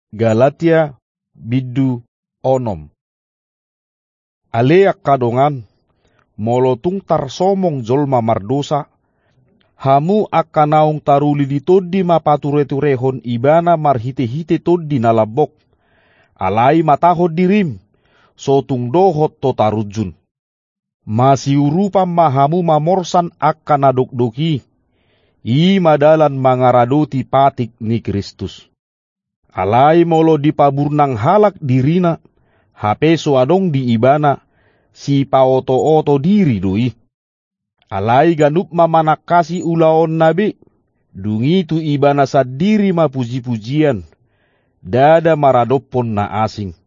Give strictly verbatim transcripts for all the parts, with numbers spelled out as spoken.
Galatia biddu onom. Aleak kadongan, molotung tarsomong jolma mardosa, hamu akan naung taruli di toddi mapature-turehon ibana marhite-hite toddi nalabok, alai matahod dirim, sotung dohot to tarujun. Masiurupa mahamu mamorsan akan nadokdoki, i madalan mangaradoti patik ni Kristus. Alai molo dipaburnang halak dirina, hape soadong di ibana, si paoto-oto diri doi. Alai ganup mamanakasi ulaon nabi, dungi tu ibana sadiri mapuji-pujian, dada maradopon na asing.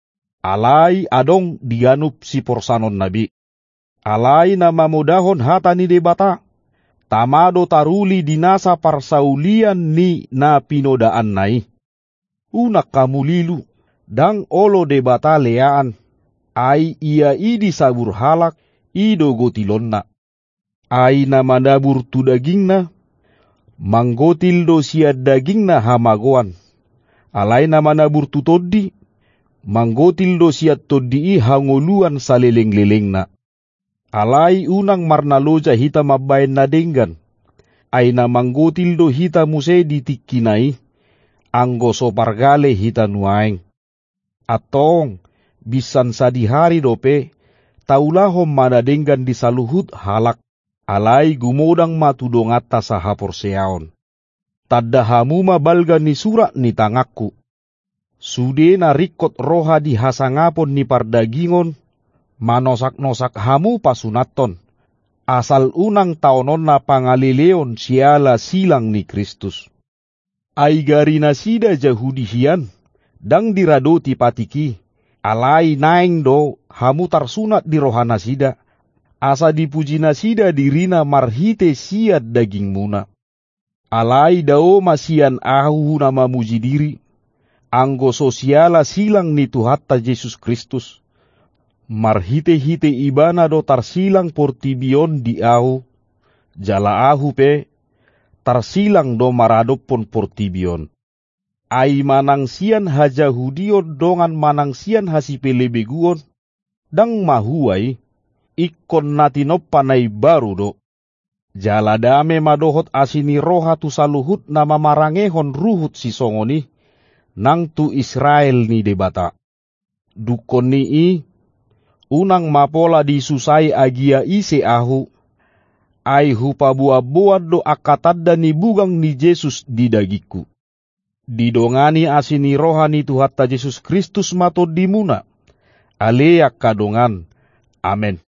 Alai adong diganup si porsanon nabi. Alai nama modahon hata ni debata, tamado taruli dinasa parsaulian ni na pinodaan nai. Unak kamu lilu, dang olo debata leaan, ai ia idi sabur halak, ido gotilonna. Ai nama nabur tu dagingna, manggotil do siad dagingna hamagoan. Alai nama nabur tu toddi, manggotil do siad toddi i hangoluan saleleng-lelengna. Alai unang marnaloja hita mabayan na denggan, ai na manggotil do hita muse ditikkinai, anggo sopargale hita nuaeng. Atong, bisan sadihari dope, taulahom manadenggan di saluhut halak, alai gumodang matudongata sahapor seaon. Tadda hamuma balga ni surak ni tangakku. Sude na rikot roha di hasangapon ni pardagingon, manosak-nosak hamu pasunaton, asal unang taonon na pangalileon siala silang ni Kristus. Ai garina sida jahudihian, dang diradoti patiki, alai naeng do hamu tarsunat di rohana sida, asa dipujina sida dirina marhite siad daging muna. Alai dao masian ahu nama muji diri, anggo sosiala silang ni Tuhatta Yesus Kristus, marhite-hite ibana do tarsilang portibion di ahu, jala ahu pe, tarsilang do maradopon portibion. Ai manangsian hajahudion dongan manangsian hasipelebeguon, dang mahuai, ikon natinopanay baru do. Jala dame madohot asini roha tu saluhut nama marangehon ruhut si songoni, nang tu Israel ni debata. Dukon ni i, unang mapola disusai agia ise ahu, ai hupa buah-buah do akatadda ni bugang ni Yesus di dagiku. Didongani asini rohani Tuhatta Yesus Kristus matod dimuna. Aleak kadongan. Amen.